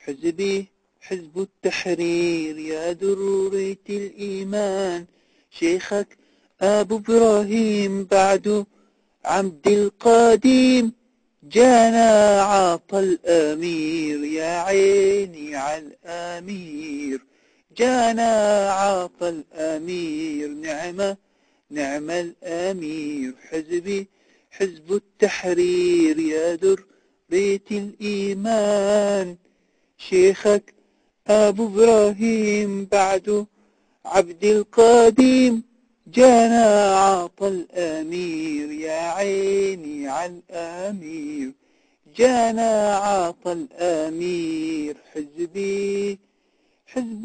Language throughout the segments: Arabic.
حزبي حزب التحرير يا ذرية الإيمان، شيخك أبو إبراهيم بعد عبد القديم، جانا عطى الأمير يا عيني على الأمير، جانا عطى الأمير نعم الأمير. حزبي حزب التحرير يا ذرية الإيمان، شيخك أبو إبراهيم بعد عبد القديم، جانا عطى الأمير يا عيني على الأمير، جانا عطى الأمير. حزبي حزب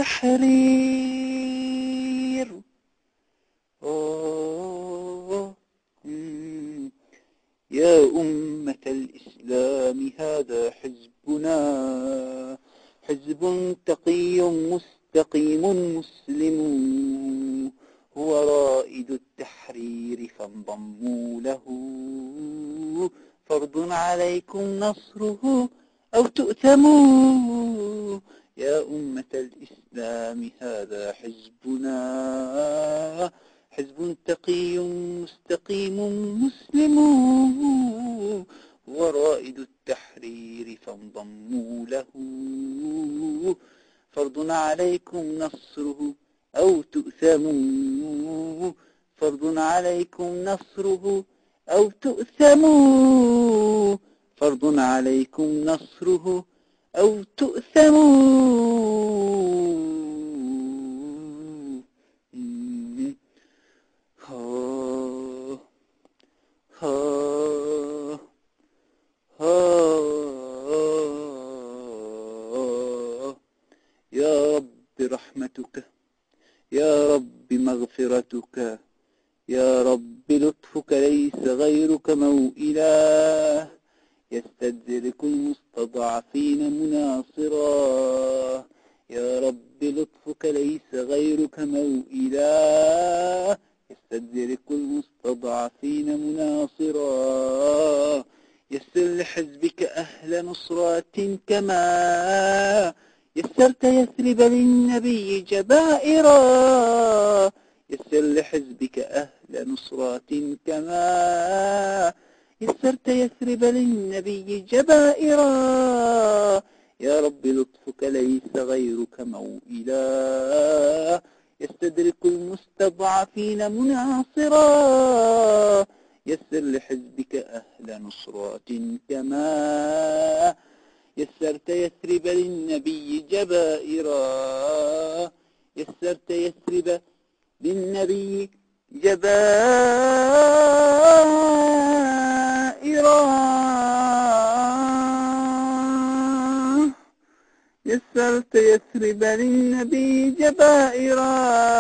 التحرير. يا أمة الإسلام هذا حزبنا، حزب تقي مستقيم مسلم، هو رائد التحرير فانضموا له، فرض عليكم نصره أو تؤتموا. يا أمة الإسلام هذا حزبنا، حزب تقي مستقيم مسلم، هو رائد التحرير فانضموا له، فرض عليكم نصره أو تؤثموا، فرض عليكم نصره أو تؤثموا، فرض عليكم نصره أو تؤثموا. يا رب رحمتك، يا رب مغفرتك، يا رب لطفك ليس غيرك موئلا، يستدرك المستضعفين مناصرا. يا رب لطفك ليس غيرك موئلا، يستدرك المستضعفين مناصرا. يسر لحزبك أهل نصرات كما يسرت يثرب للنبي جبائرا، يسر لحزبك أهل نصرات كما يسرت يثرب للنبي جبائرا. يا رب لطفك ليس غيرك موئلا، يستدرك المستضعفين مناصرا. يسر لحزبك أهل نصرات كما يسرت يثرب للنبي جبائرا، يسرت يثرب للنبي جبائرا، يسرت يثرب للنبي جبائرا،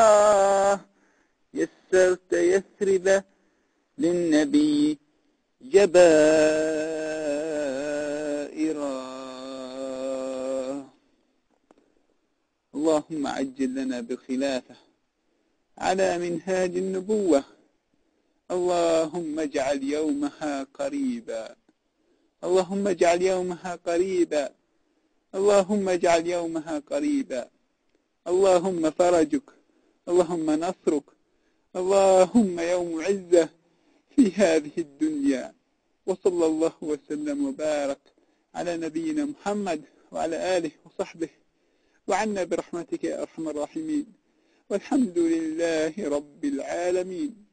يسرت يثرب للنبي جبائرا. اللهم عجل لنا بالخلافة على منهاج النبوة، اللهم اجعل يومها قريبا، اللهم اجعل يومها قريبا، اللهم اجعل يومها قريبا. اللهم فرجك، اللهم نصرك، اللهم يوم عزة في هذه الدنيا. وصلى الله وسلم وبارك على نبينا محمد وعلى آله وصحبه، وعنا برحمتك يا أرحم الراحمين، والحمد لله رب العالمين.